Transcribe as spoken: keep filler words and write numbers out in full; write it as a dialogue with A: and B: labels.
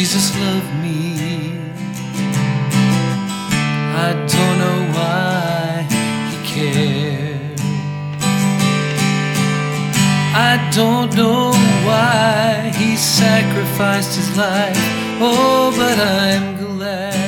A: Jesus loved me. I don't know why he cared. I don't know why he sacrificed his life. Oh, but I'm glad.